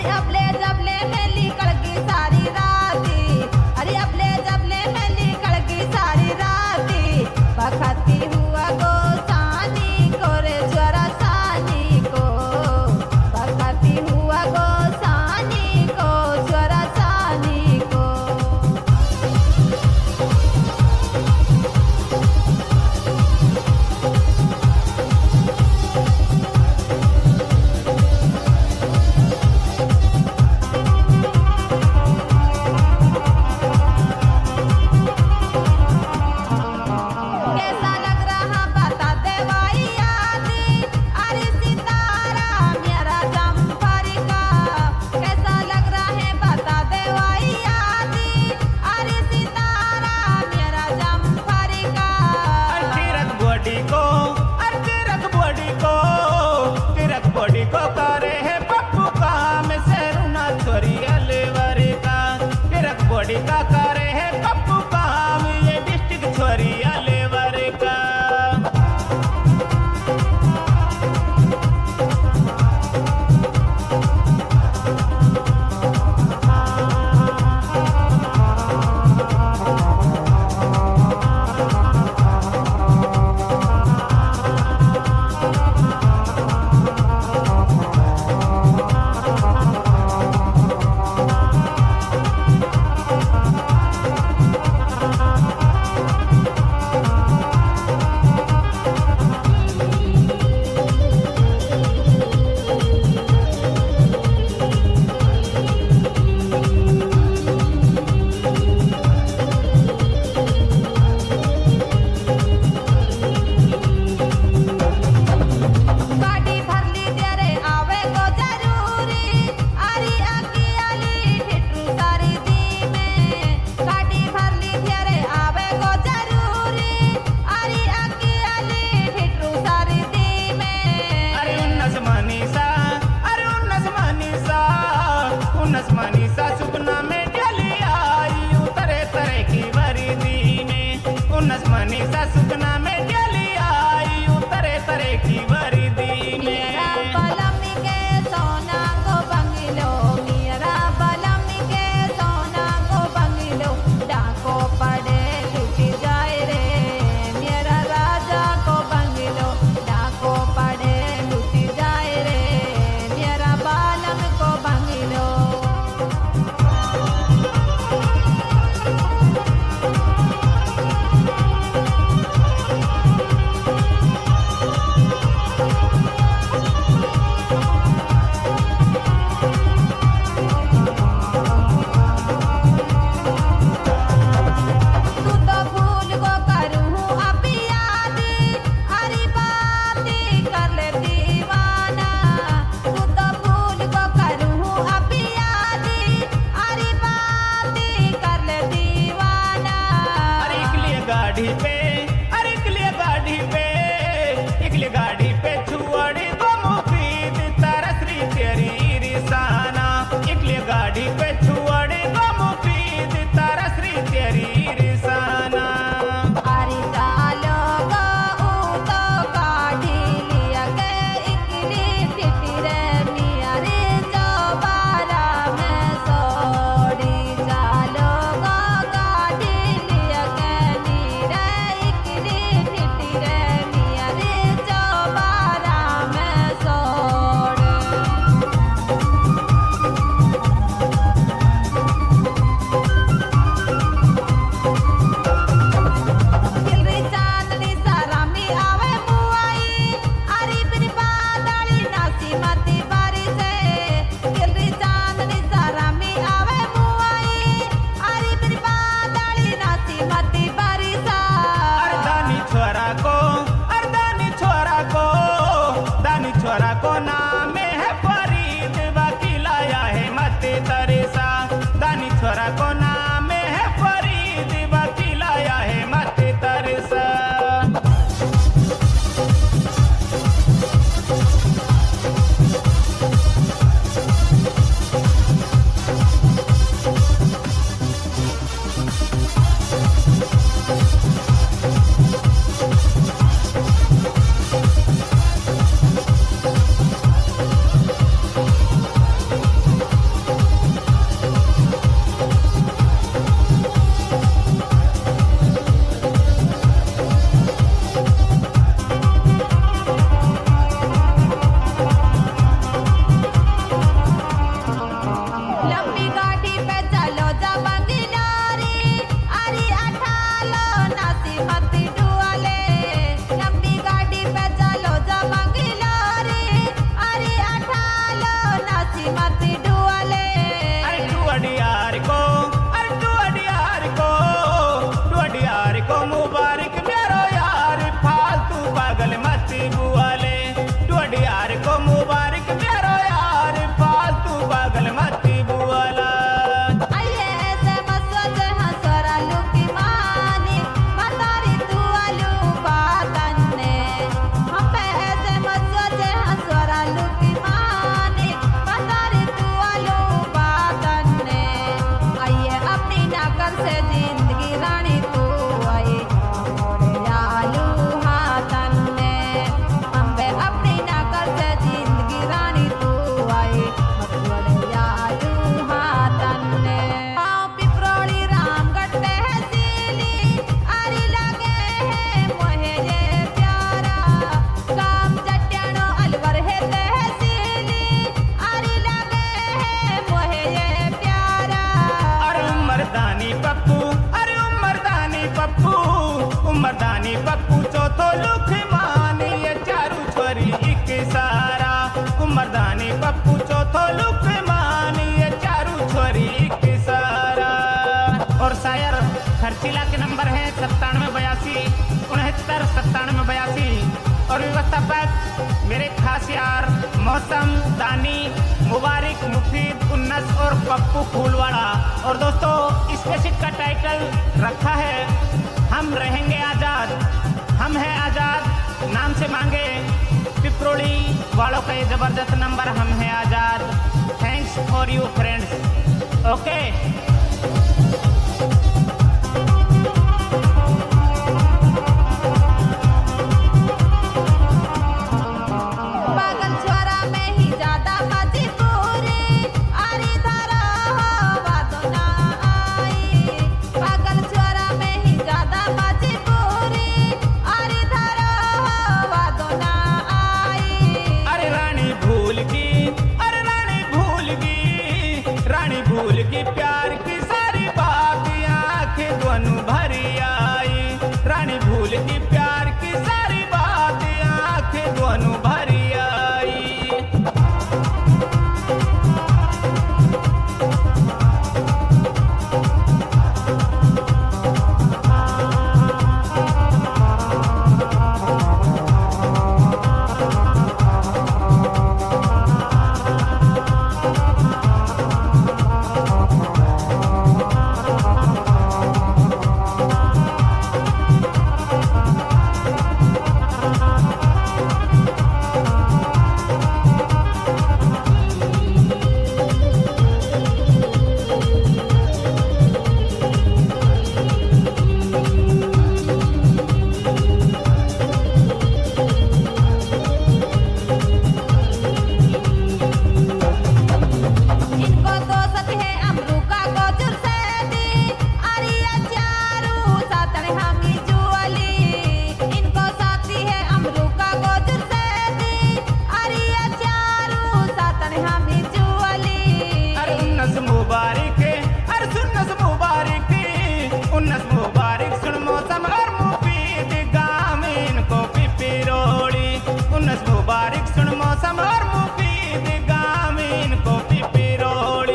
अबले जबले मेली कड़की सारी राती, अरे अबले जबले मेली कड़की सारी राती, बखती हुआ गोसानी को रे ज्वरा सानी को, बखती हुआ गोसानी को ज्वरा सानी को। कैसा लग रहा बता दे भाई आदि, अरे सितारा मेरा जम्फर का, कैसा लग रहा है बता दे भाई आदि, अरे सितारा मेरा जम्फर का। तिरक बॉडी को, तिरक बॉडी को, तिरक बॉडी को करे है पप्पू काम से रुना छोरी अलेवरे का, तिरक बॉडी का करे है पप्पू काम ये डिस्ट्रिक्ट छोरी अलेवरे का। गाड़ी भरली तेरे आवे को जरूरी, अरे अकियाली ठिठरू सारी दी में, गाड़ी भरली तेरे आवे को जरूरी, अरे अकियाली ठिठरू सारी दी में। अरे उन्नस मनीषा, अरे उन्नस मनीषा, उन्नस मनीषा सुपना में डली आई उतरे तरह की वर्दी में, उन्नस मनीषा सुपना में डली आई उतरे तरह की वर्दी में। बलम के सोना को बंगलो, मेरा बलम के सोना को बंगलो, डाको पड़े लुट जाए रे, मेरा राजा को बंगलो, डाको पड़े लुट जाए रे, मेरा बालम को बंगलो। तू तो फूल को करूँ अभी यादी, अरे बाती कर ले दीवाना, तू तो फूल को करूँ अभी यादी, अरे बाती कर ले दीवाना। अरे इकली गाड़ी पे, अरे इकली गाड़ी पे, इकली गाड़ी पे छुअड़ी को मुफीद तरसरी तेरी रिसाना, इकली गाड़ी पे छुअड़ी को मुफीद तरसरी तेरी रिसाना। अरे चालो गो तो काढ़ी लिया के इकली ठिठिरे मिया रे चौबारा में सोड़ी, चालो गो काढ़ी लिया के नीरे इकली ठिठिरे मिया रे चौबारा में सोड़ी। लुख मानी ये चारू छोरी एक सारा कुमरदानी पप्पू चौथो लुख मानी ये चारू छोरी एक सारा। और शायर खर्चीला के नंबर है 9782 और व्यवस्थापक मेरे खास यार मौसम दानी मुबारक मुफीद उन्नस और पप्पू फूलवाड़ा। और दोस्तों इस कैसेट का टाइटल रखा है हम रहेंगे आजाद, हम हैं आजाद नाम से मांगे पिपरोली वालों का ये जबरदस्त नंबर हम हैं आजाद। Thanks for you friends. Okay भूल की प्यार की सारी बात आंखें दोनों भरी आई। रानी भूल की प्यार की सारी बात आंखें दोनों भरी आई। मुबारक सुन मौसम और मुफीद गामीन को पिपिरोड़ी।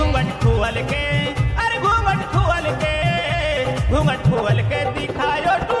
घूंघट खोल के दिखायो